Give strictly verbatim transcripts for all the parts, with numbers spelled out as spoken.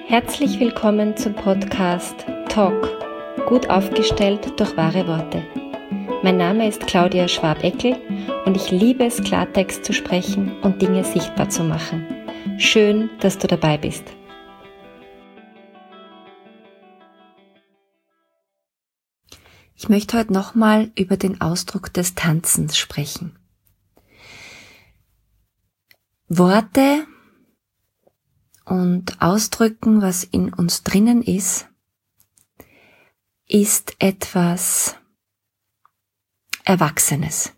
Herzlich willkommen zum Podcast Talk, gut aufgestellt durch wahre Worte. Mein Name ist Claudia Schwab-Eckel und ich liebe es, Klartext zu sprechen und Dinge sichtbar zu machen. Schön, dass du dabei bist. Ich möchte heute nochmal über den Ausdruck des Tanzens sprechen. Worte und ausdrücken, was in uns drinnen ist, ist etwas Erwachsenes.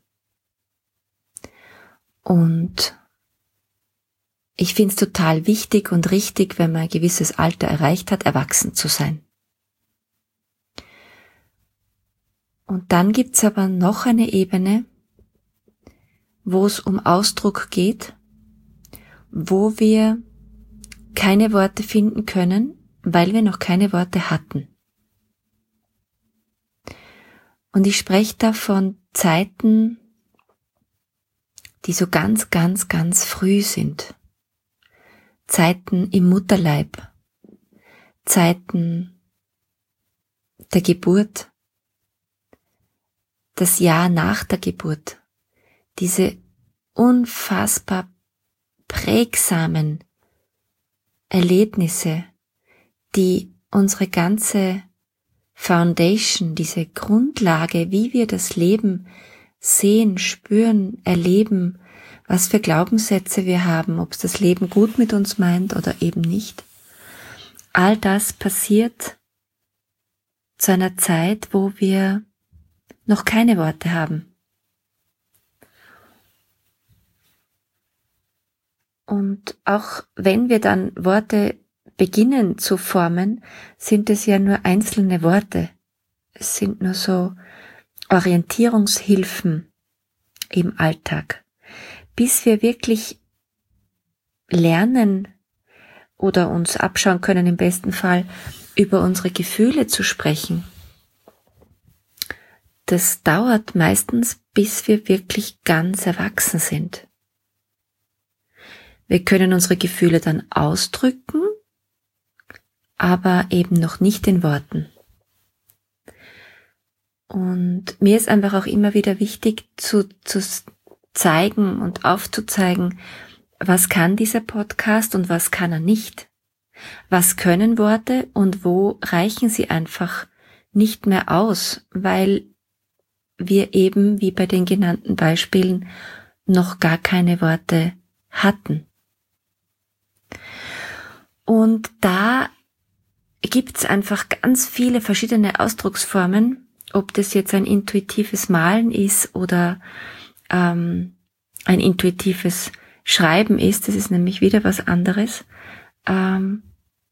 Und ich finde es total wichtig und richtig, wenn man ein gewisses Alter erreicht hat, erwachsen zu sein. Und dann gibt's aber noch eine Ebene, wo es um Ausdruck geht, wo wir keine Worte finden können, weil wir noch keine Worte hatten. Und ich spreche da von Zeiten, die so ganz, ganz, ganz früh sind. Zeiten im Mutterleib, Zeiten der Geburt, das Jahr nach der Geburt, diese unfassbar prägsamen Erlebnisse, die unsere ganze Foundation, diese Grundlage, wie wir das Leben sehen, spüren, erleben, was für Glaubenssätze wir haben, ob es das Leben gut mit uns meint oder eben nicht. All das passiert zu einer Zeit, wo wir noch keine Worte haben. Und auch wenn wir dann Worte beginnen zu formen, sind es ja nur einzelne Worte. Es sind nur so Orientierungshilfen im Alltag. Bis wir wirklich lernen oder uns abschauen können, im besten Fall über unsere Gefühle zu sprechen. Das dauert meistens, bis wir wirklich ganz erwachsen sind. Wir können unsere Gefühle dann ausdrücken, aber eben noch nicht in Worten. Und mir ist einfach auch immer wieder wichtig zu, zu zeigen und aufzuzeigen, was kann dieser Podcast und was kann er nicht. Was können Worte und wo reichen sie einfach nicht mehr aus, weil wir eben, wie bei den genannten Beispielen, noch gar keine Worte hatten. Und da gibt's einfach ganz viele verschiedene Ausdrucksformen, ob das jetzt ein intuitives Malen ist oder ähm, ein intuitives Schreiben ist, das ist nämlich wieder was anderes. Ähm,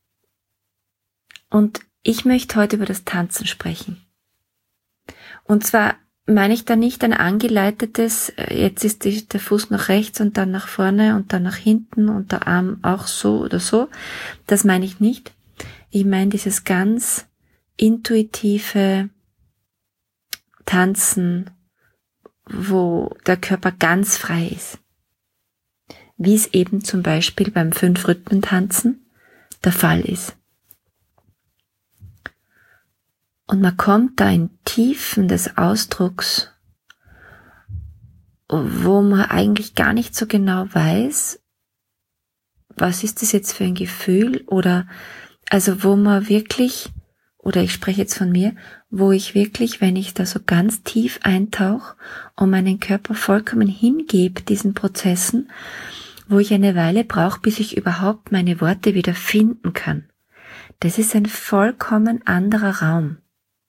und ich möchte heute über das Tanzen sprechen. Und zwar meine ich da nicht ein angeleitetes, jetzt ist die, der Fuß nach rechts und dann nach vorne und dann nach hinten und der Arm auch so oder so. Das meine ich nicht. Ich meine dieses ganz intuitive Tanzen, wo der Körper ganz frei ist. Wie es eben zum Beispiel beim Fünf-Rhythmen-Tanzen der Fall ist. Und man kommt da in Tiefen des Ausdrucks, wo man eigentlich gar nicht so genau weiß, was ist das jetzt für ein Gefühl oder, also wo man wirklich, oder ich spreche jetzt von mir, wo ich wirklich, wenn ich da so ganz tief eintauche und meinen Körper vollkommen hingebe diesen Prozessen, wo ich eine Weile brauche, bis ich überhaupt meine Worte wieder finden kann. Das ist ein vollkommen anderer Raum.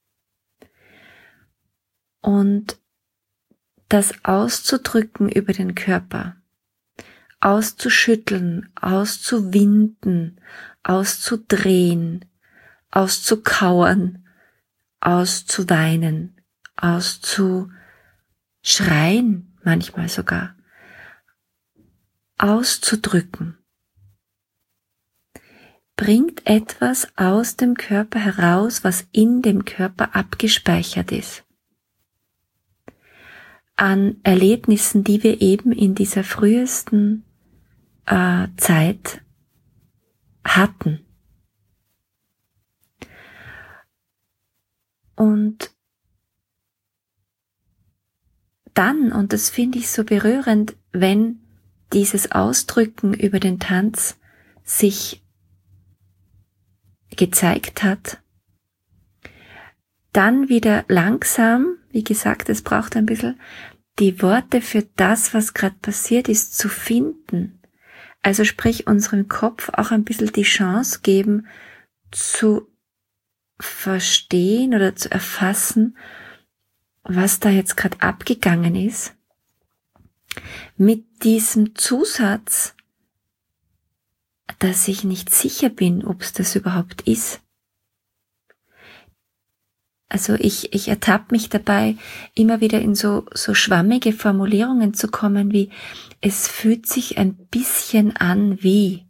Und das auszudrücken über den Körper, auszuschütteln, auszuwinden, auszudrehen, auszukauern, auszuweinen, auszuschreien, manchmal sogar, auszudrücken, bringt etwas aus dem Körper heraus, was in dem Körper abgespeichert ist. An Erlebnissen, die wir eben in dieser frühesten äh, Zeit hatten. Und dann, und das finde ich so berührend, wenn dieses Ausdrücken über den Tanz sich gezeigt hat, dann wieder langsam, wie gesagt, es braucht ein bisschen, die Worte für das, was gerade passiert ist, zu finden. Also sprich, unserem Kopf auch ein bisschen die Chance geben, zu verstehen oder zu erfassen, was da jetzt gerade abgegangen ist. Mit diesem Zusatz, dass ich nicht sicher bin, ob es das überhaupt ist. Also ich, ich ertappe mich dabei, immer wieder in so, so schwammige Formulierungen zu kommen, wie es fühlt sich ein bisschen an wie.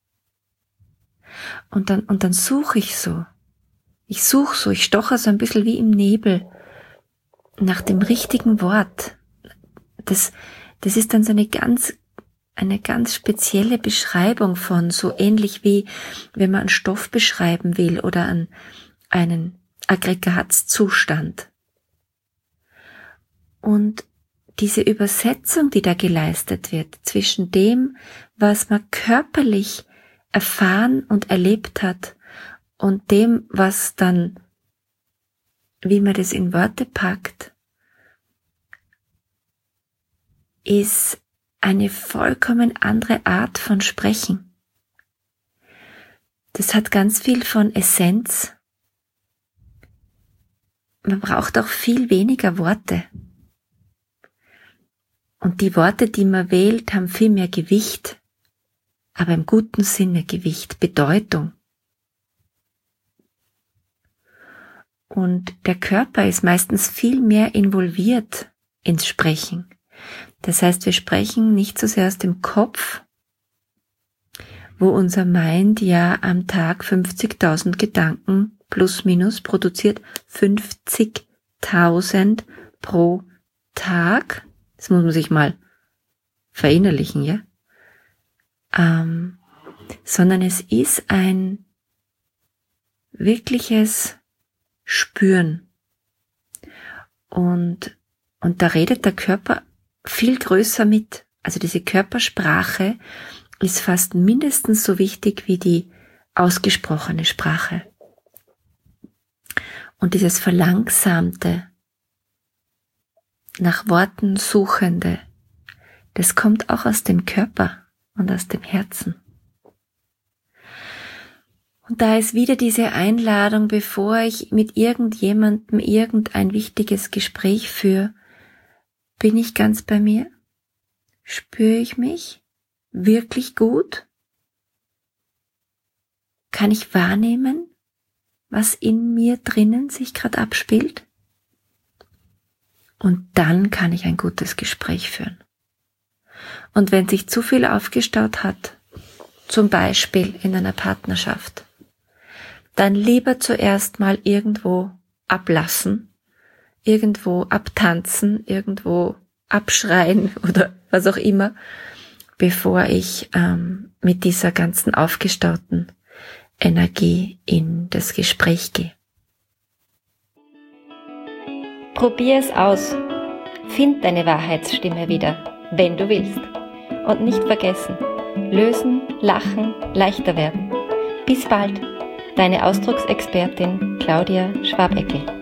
Und dann, und dann suche ich so. Ich suche so, ich stoche so ein bisschen wie im Nebel nach dem richtigen Wort. Das, das ist dann so eine ganz, eine ganz spezielle Beschreibung von, so ähnlich wie, wenn man einen Stoff beschreiben will oder einen, einen Aggregatzustand. Und diese Übersetzung, die da geleistet wird zwischen dem, was man körperlich erfahren und erlebt hat und dem, was dann, wie man das in Worte packt, ist eine vollkommen andere Art von Sprechen. Das hat ganz viel von Essenz. Man braucht auch viel weniger Worte. Und die Worte, die man wählt, haben viel mehr Gewicht, aber im guten Sinne Gewicht, Bedeutung. Und der Körper ist meistens viel mehr involviert ins Sprechen. Das heißt, wir sprechen nicht so sehr aus dem Kopf, wo unser Mind ja am Tag fünfzigtausend Gedanken plus minus produziert, fünfzigtausend pro Tag. Das muss man sich mal verinnerlichen, ja? Ähm, sondern es ist ein wirkliches Spüren. Und, und da redet der Körper viel größer mit. Also diese Körpersprache ist fast mindestens so wichtig wie die ausgesprochene Sprache. Und dieses verlangsamte, nach Worten suchende, das kommt auch aus dem Körper und aus dem Herzen. Und da ist wieder diese Einladung, bevor ich mit irgendjemandem irgendein wichtiges Gespräch führe, bin ich ganz bei mir? Spüre ich mich wirklich gut? Kann ich wahrnehmen, was in mir drinnen sich gerade abspielt? Und dann kann ich ein gutes Gespräch führen. Und wenn sich zu viel aufgestaut hat, zum Beispiel in einer Partnerschaft, dann lieber zuerst mal irgendwo ablassen, irgendwo abtanzen, irgendwo abschreien oder was auch immer, bevor ich ähm, mit dieser ganzen aufgestauten Energie in das Gespräch gehe. Probier es aus. Find deine Wahrheitsstimme wieder, wenn du willst. Und nicht vergessen, lösen, lachen, leichter werden. Bis bald, deine Ausdrucksexpertin Claudia Schwabeckel.